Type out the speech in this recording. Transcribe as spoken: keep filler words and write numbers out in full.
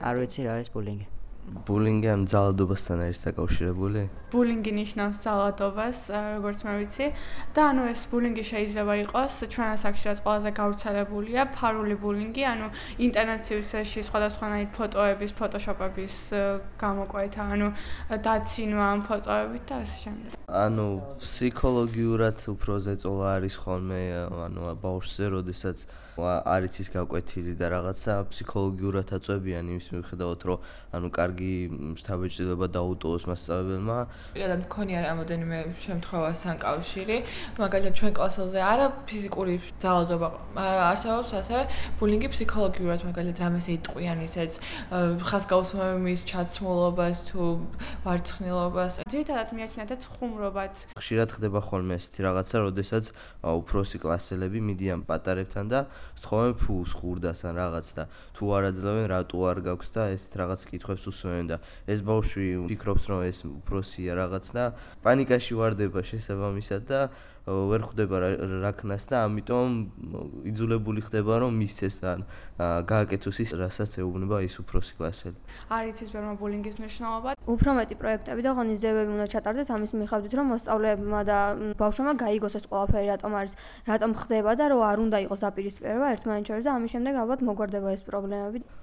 არ ვიცი რა არის ბულინგი. ბულინგი ამ ძალადობასთან არის დაკავშირებული? ბულინგი ნიშნავს ძალადობას, როგორც მე ვიცი. და ანუ ეს ბულინგი შეიძლება იყოს ჩვენ ასაკში რაც ყველაზე გავრცელებულია, ფარული ბულინგი, ანუ ინტერნეტში სხვადასხვანაირ ფოტოების, ფოტოშოპების გამოკვეთა, ანუ დაცინვა ამ ფოტოებით და ასე შემდეგ. ანუ ფსიქოლოგიურად უფრო ზეწოლა არის ხოლმე, ანუ ბავშვზე, როდესაც არის ის გაკვეთილი და რაღაცა ფსიქოლოგიურად აწვევიან იმის მიუხედავად, რომ ანუ კარგი შთაბეჭდილება დაუტოვოს მასწავლებელმა. პირადად მქონია რამოდენიმე შემთხვევასთან კავშირი, მაგალითად ჩვენ კლასელზე არა ფიზიკური ძალადობა არსებობს, ასევე ბულინგი ფსიქოლოგიურად, მაგალითად რამეს იტყვიან ისეც ხაზგასმის ჩაცმულობას თუ ვარცხნილობას. ძირითადად მიაჩნიათ ხუმრობაც. ხშირად ხდება ხოლმე ესეთი რაღაცა, როდესაც უფროსი კლასელები მიდიან პატარებთან და სთხოვენ ფულს ხურდას ან რაღაც და თუ არ აძლევენ, რატო არ გაქვს და ეს რაღაც კითხვებს უსვენ და ეს ბავშვი ფიქრობს, რომ ეს უფროსია რაღაც და პანიკაში ვარდება შესაბამისად და ვერ ხვდება რა ქნას და ამიტომ იძულებული ხდება, რომ მისცეს ან გააკეთოს ის, რასაც ეუბნება ის უფროსი კლასელი. არის ის ბერმა ბულინგის მნიშვნელობა. უფრო მეტი პროექტები და ღონისძიებები უნდა ჩატარდეს ამის მიხედვით, რომ მოსწავლეებმა და ბავშვებმა გაიგოს ეს ყველაფერი რატომ არის, რატომ ხდება და რომ არ უნდა იყოს დაპირისპირება ერთმანეთს შორის და ამის შემდეგ ალბათ მოგვარდება ეს პრობლემები.